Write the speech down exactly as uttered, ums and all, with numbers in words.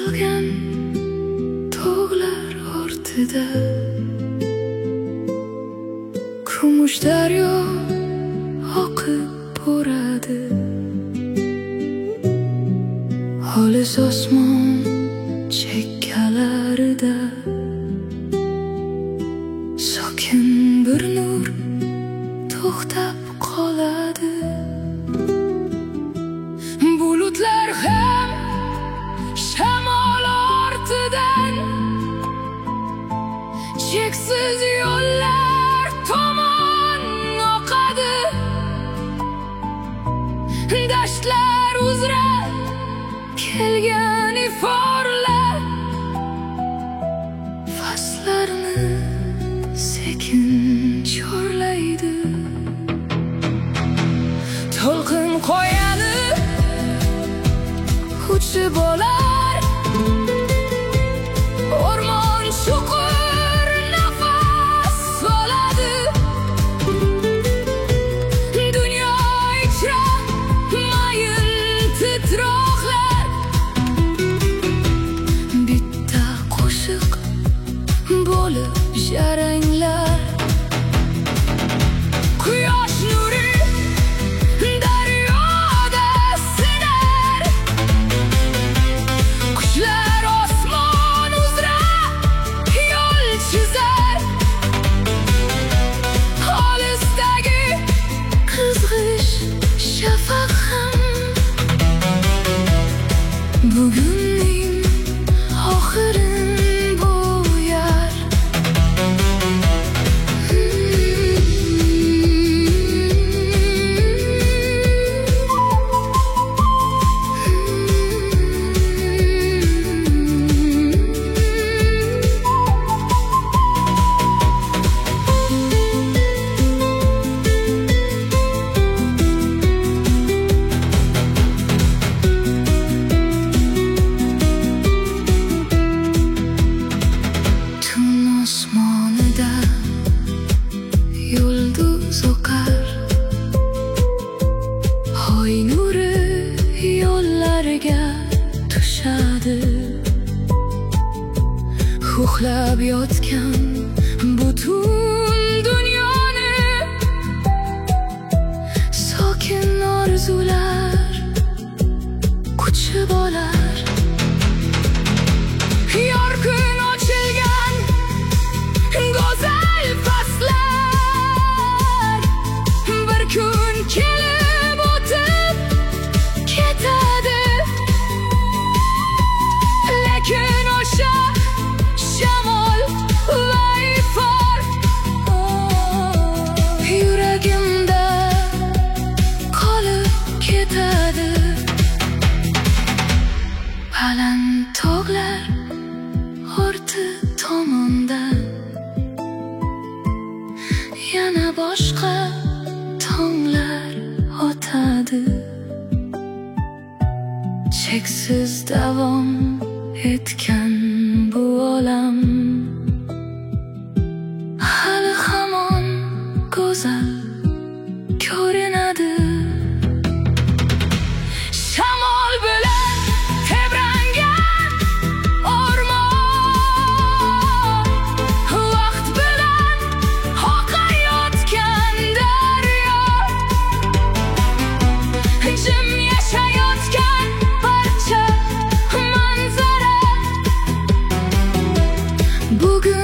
qolgan tog'lar ortida kumush daryo oqib boradi. Olis osmon chekkalarida sokin bir nur to'xtab qoladi. Bulutlar ham shamol ortidan cheksiz yo'llar tomon oqadi. Dashtlar uzra kelgan iforlar faslarni sekin chorlaydi. To'lqin qo'yadi uchib olar, o'rmon chuqur nafas oladi. Dunyo ichra mayin titroqlar, bitta qo'shiq bo'lib jaranglar. Quyosh nuri daryoda sinar, qushlar osmon uzra yo'l chizar. Olisdagi qizg'ish shafaq ham bugunning oxirin bo'yar. Osmonida yulduz oqar, oy nuri yo'llarga tushadi. Uxlab yotgan butun dunyoni sokin orzular quchib olar. Yorqin ochilgan go'zal faslar bir kun kelib o'tib ketadi. Lekin o'sha shamol va ifor yuragimda qolib ketadi. Baland tog'lar orti tomondan yana boshqa tonglar otadi. Cheksiz davom etgan bu olam hali hamon go'zal ko'rinadi. Shamol bilan tebrangan o'rmon, vaqt bilan oqayotgan daryo, jim yashayotgan barcha manzara bugun